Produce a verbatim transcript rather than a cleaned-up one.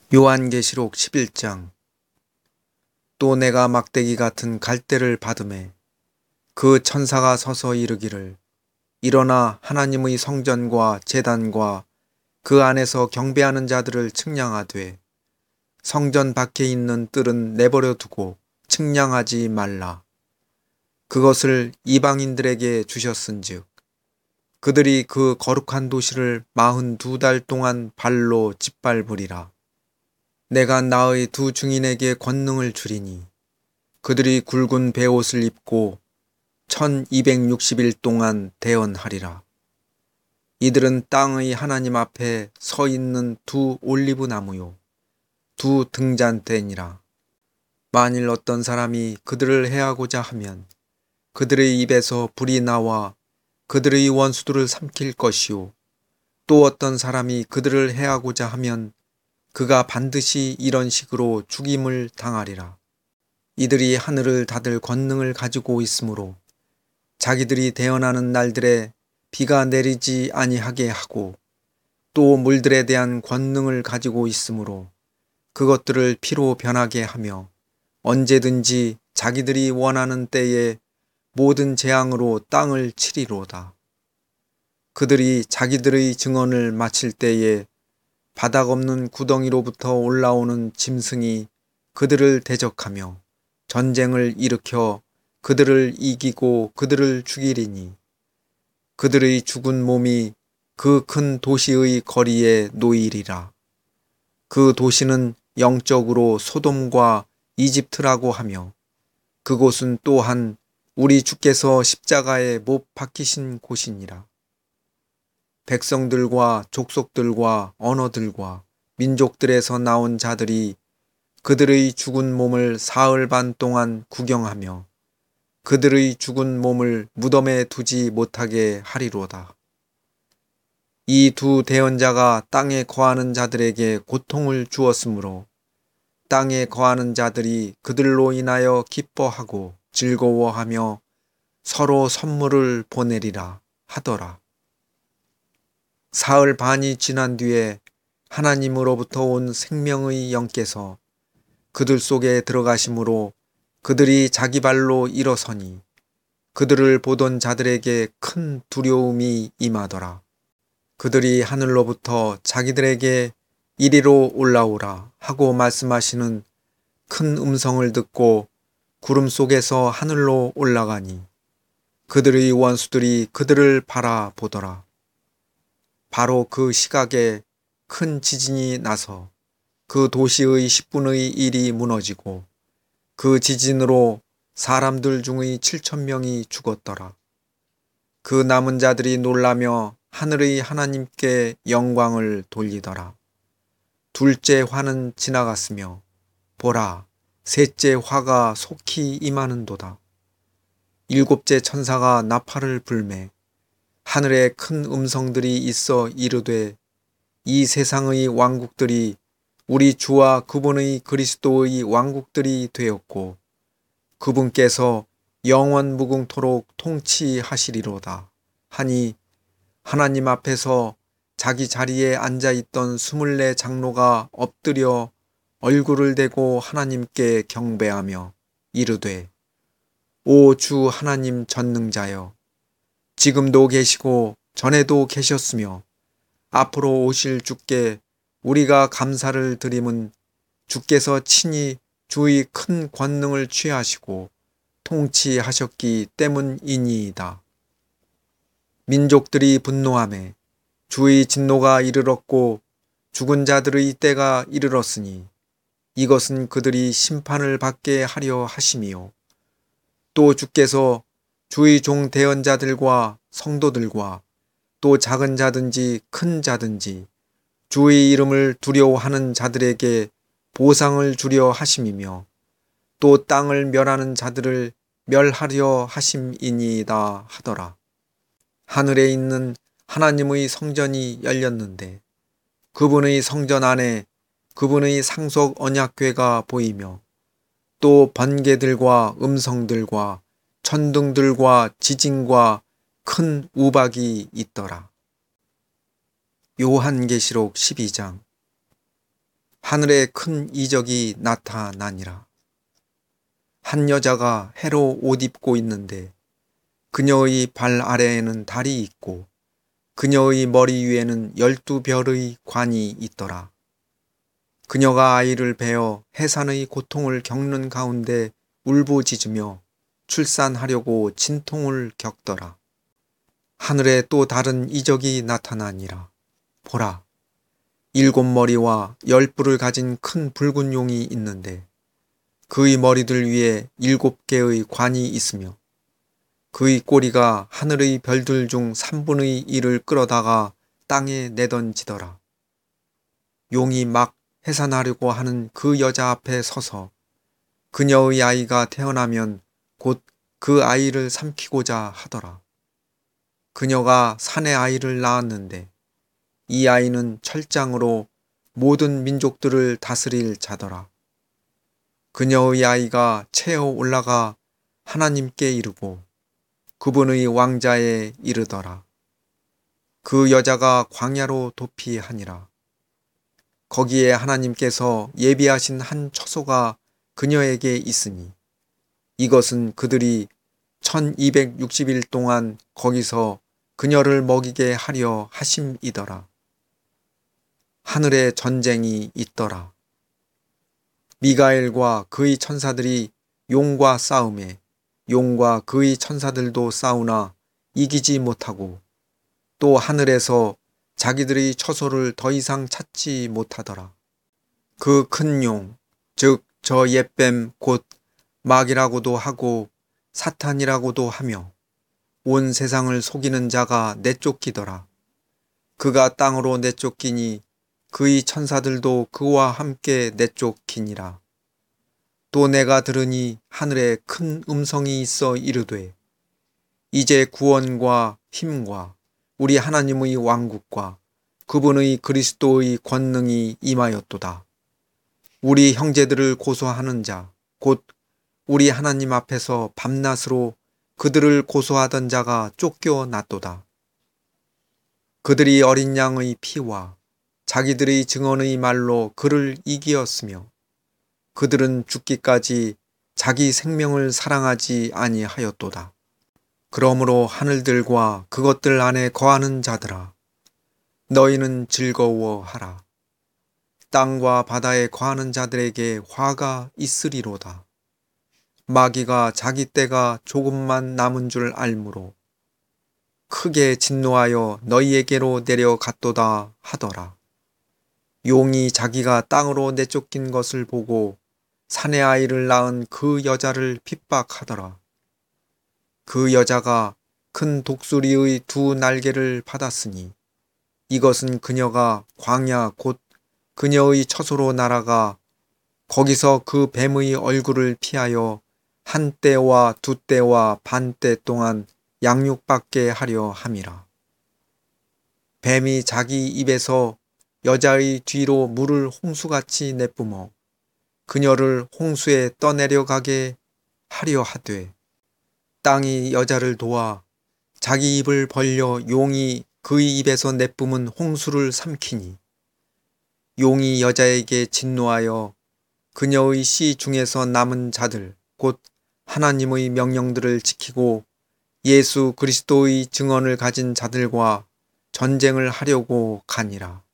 요한계시록 십일 장. 또 내가 막대기 같은 갈대를 받음에 그 천사가 서서 이르기를, 일어나 하나님의 성전과 제단과 그 안에서 경배하는 자들을 측량하되 성전 밖에 있는 뜰은 내버려 두고 측량하지 말라. 그것을 이방인들에게 주셨은즉 그들이 그 거룩한 도시를 마흔 두 달 동안 발로 짓밟으리라. 내가 나의 두 증인에게 권능을 주리니 그들이 굵은 베옷을 입고 천이백육십 일 동안 대언하리라. 이들은 땅의 하나님 앞에 서 있는 두 올리브 나무요 두 등잔대니라. 만일 어떤 사람이 그들을 해하고자 하면 그들의 입에서 불이 나와 그들의 원수들을 삼킬 것이요, 또 어떤 사람이 그들을 해하고자 하면 그가 반드시 이런 식으로 죽임을 당하리라. 이들이 하늘을 닫을 권능을 가지고 있으므로 자기들이 대언하는 날들에 비가 내리지 아니하게 하고, 또 물들에 대한 권능을 가지고 있으므로 그것들을 피로 변하게 하며 언제든지 자기들이 원하는 때에 모든 재앙으로 땅을 치리로다. 그들이 자기들의 증언을 마칠 때에 바닥 없는 구덩이로부터 올라오는 짐승이 그들을 대적하며 전쟁을 일으켜 그들을 이기고 그들을 죽이리니 그들의 죽은 몸이 그 큰 도시의 거리에 놓이리라. 그 도시는 영적으로 소돔과 이집트라고 하며 그곳은 또한 우리 주께서 십자가에 못 박히신 곳이니라. 백성들과 족속들과 언어들과 민족들에서 나온 자들이 그들의 죽은 몸을 사흘 반 동안 구경하며 그들의 죽은 몸을 무덤에 두지 못하게 하리로다. 이 두 대언자가 땅에 거하는 자들에게 고통을 주었으므로 땅에 거하는 자들이 그들로 인하여 기뻐하고 즐거워하며 서로 선물을 보내리라 하더라. 사흘 반이 지난 뒤에 하나님으로부터 온 생명의 영께서 그들 속에 들어가심으로 그들이 자기 발로 일어서니 그들을 보던 자들에게 큰 두려움이 임하더라. 그들이 하늘로부터 자기들에게 이리로 올라오라 하고 말씀하시는 큰 음성을 듣고 구름 속에서 하늘로 올라가니 그들의 원수들이 그들을 바라보더라. 바로 그 시각에 큰 지진이 나서 그 도시의 십분의 일이 무너지고 그 지진으로 사람들 중의 칠천 명이 죽었더라. 그 남은 자들이 놀라며 하늘의 하나님께 영광을 돌리더라. 둘째 화는 지나갔으며 보라, 셋째 화가 속히 임하는도다. 일곱째 천사가 나팔을 불매 하늘에 큰 음성들이 있어 이르되, 이 세상의 왕국들이 우리 주와 그분의 그리스도의 왕국들이 되었고 그분께서 영원 무궁토록 통치하시리로다 하니, 하나님 앞에서 자기 자리에 앉아있던 스물네 장로가 엎드려 얼굴을 대고 하나님께 경배하며 이르되, 오 주 하나님 전능자여, 지금도 계시고 전에도 계셨으며 앞으로 오실 주께 우리가 감사를 드림은 주께서 친히 주의 큰 권능을 취하시고 통치하셨기 때문이니이다. 민족들이 분노하매 주의 진노가 이르렀고 죽은 자들의 때가 이르렀으니 이것은 그들이 심판을 받게 하려 하심이요, 또 주께서 주의 종 대언자들과 성도들과 또 작은 자든지 큰 자든지 주의 이름을 두려워하는 자들에게 보상을 주려 하심이며 또 땅을 멸하는 자들을 멸하려 하심이니이다 하더라. 하늘에 있는 하나님의 성전이 열렸는데 그분의 성전 안에 그분의 상속 언약궤가 보이며 또 번개들과 음성들과 천둥들과 지진과 큰 우박이 있더라. 요한계시록 십이 장. 하늘에 큰 이적이 나타나니라. 한 여자가 해로 옷 입고 있는데 그녀의 발 아래에는 달이 있고 그녀의 머리 위에는 열두 별의 관이 있더라. 그녀가 아이를 베어 해산의 고통을 겪는 가운데 울부짖으며 출산하려고 진통을 겪더라. 하늘에 또 다른 이적이 나타나니라. 보라, 일곱 머리와 열 뿔을 가진 큰 붉은 용이 있는데 그의 머리들 위에 일곱 개의 관이 있으며 그의 꼬리가 하늘의 별들 중 삼분의 일을 끌어다가 땅에 내던지더라. 용이 막 해산하려고 하는 그 여자 앞에 서서 그녀의 아이가 태어나면 곧 그 아이를 삼키고자 하더라. 그녀가 산의 아이를 낳았는데 이 아이는 철장으로 모든 민족들을 다스릴 자더라. 그녀의 아이가 채어 올라가 하나님께 이르고 그분의 왕자에 이르더라. 그 여자가 광야로 도피하니라. 거기에 하나님께서 예비하신 한 처소가 그녀에게 있으니 이것은 그들이 천이백육십 일 동안 거기서 그녀를 먹이게 하려 하심이더라. 하늘에 전쟁이 있더라. 미가엘과 그의 천사들이 용과 싸움에 용과 그의 천사들도 싸우나 이기지 못하고 또 하늘에서 자기들의 처소를 더 이상 찾지 못하더라. 그 큰 용, 즉 저 옛뱀 곧 마귀라고도 하고 사탄이라고도 하며 온 세상을 속이는 자가 내쫓기더라. 그가 땅으로 내쫓기니 그의 천사들도 그와 함께 내쫓기니라. 또 내가 들으니 하늘에 큰 음성이 있어 이르되 이제 구원과 힘과 우리 하나님의 왕국과 그분의 그리스도의 권능이 임하였도다. 우리 형제들을 고소하는 자, 곧 우리 하나님 앞에서 밤낮으로 그들을 고소하던 자가 쫓겨났도다. 그들이 어린 양의 피와 자기들의 증언의 말로 그를 이기었으며 그들은 죽기까지 자기 생명을 사랑하지 아니하였도다. 그러므로 하늘들과 그것들 안에 거하는 자들아, 너희는 즐거워하라. 땅과 바다에 거하는 자들에게 화가 있으리로다. 마귀가 자기 때가 조금만 남은 줄 알므로 크게 진노하여 너희에게로 내려갔도다 하더라. 용이 자기가 땅으로 내쫓긴 것을 보고 산의 아이를 낳은 그 여자를 핍박하더라. 그 여자가 큰 독수리의 두 날개를 받았으니 이것은 그녀가 광야 곧 그녀의 처소로 날아가 거기서 그 뱀의 얼굴을 피하여 한 때와 두 때와 반 때 동안 양육받게 하려 함이라. 뱀이 자기 입에서 여자의 뒤로 물을 홍수같이 내뿜어 그녀를 홍수에 떠내려가게 하려 하되 땅이 여자를 도와 자기 입을 벌려 용이 그의 입에서 내뿜은 홍수를 삼키니 용이 여자에게 진노하여 그녀의 씨 중에서 남은 자들 곧 하나님의 명령들을 지키고 예수 그리스도의 증언을 가진 자들과 전쟁을 하려고 가니라.